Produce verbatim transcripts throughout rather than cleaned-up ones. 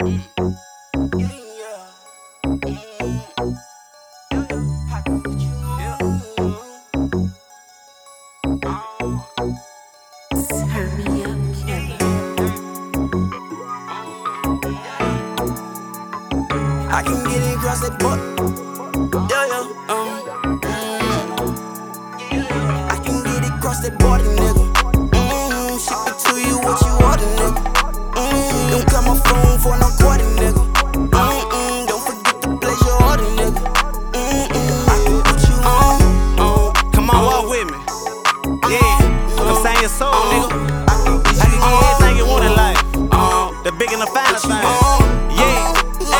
I can get it across that book. Yeah, yeah, um, mm. I can get it across that border, nigga. Mm, ship it to you what you order, nigga. Mm, don't call my phone for no quarter, nigga. Mm-mm, don't forget to place your order, nigga. Mm-mm, I can put you on, on. Come on, walk with me. Yeah, I'm saying your soul, nigga. I can get everything you want in life. The big and the fine thing. Yeah.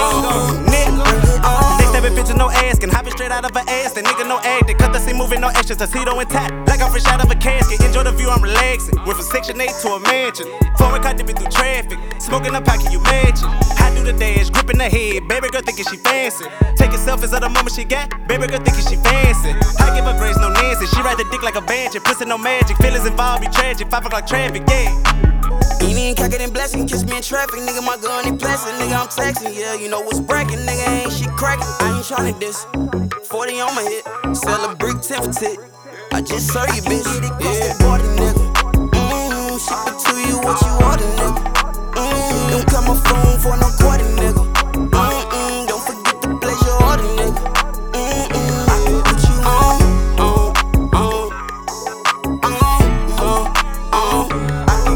Bitch, no asking, hopping straight out of an ass. That nigga no acting, cut the scene moving, no extras, tuxedo intact. Like I'm fresh out of a casket, enjoy the view, I'm relaxing. Went from section eight to a mansion. Foreign car dipping through traffic, smoking a pocket, you imagine. I do the dash, gripping the head, baby girl thinking she fancy. Taking selfies of the moment she got, baby girl thinking she fancy. I give her grace, no Nancy, she ride the dick like a banshee. Pussy no magic, feelings involved, be tragic, five o'clock traffic, yeah. Eating, cocking and blessing, kiss me in traffic, nigga, my gun ain't blessing, nigga, I'm texting, yeah, you know what's bracket, nigga, ain't shit cracking, I ain't tryna diss, forty on my hip, sell a brick, ten for tit, I just serve you, bitch, yeah, border, nigga, mmm, ship it to you what you order, nigga, mmm, don't call my phone for no quarter, nigga, mmm, don't forget to place your order, nigga, mmm, I can put you on, on, on, on, on, on.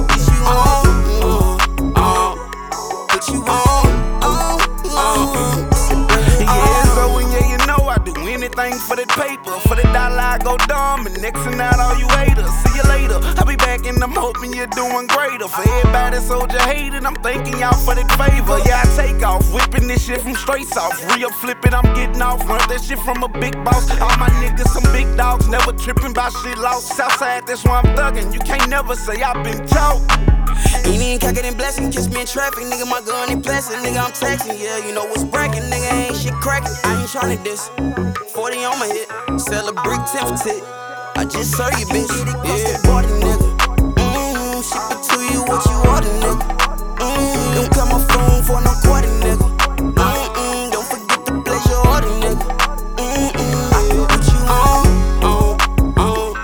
Anything for that paper, for that dollar I go dumb, and next and out all you haters. See you later, I'll be back and I'm hoping you're doing greater. For everybody soldier hated, I'm thanking y'all for that favor. Yeah, I take off, whipping this shit from straight off. Re-up flipping, I'm getting off, run that shit from a big boss. All my niggas some big dogs, never tripping by shit lost. Southside, that's why I'm thugging, you can't never say I've been taught. Eating, cocking and blessing, kiss me in traffic, nigga, my gun ain't blessing, nigga, I'm texting, yeah, you know what's bracket, nigga, ain't shit cracking, I ain't tryna diss, forty on my hip, sell a brick, ten for tit, I just serve you, bitch, yeah, border, nigga, mmm, ship it to you what you order, nigga, mmm, don't call my phone for no quarter, nigga, mmm, don't forget to place your order, nigga, mmm, I can put you on, on, on,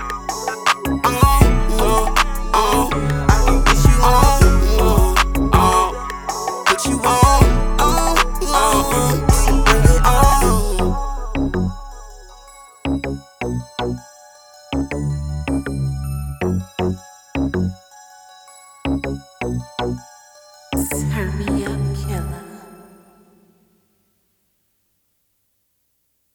on, on, on. You want, oh, oh.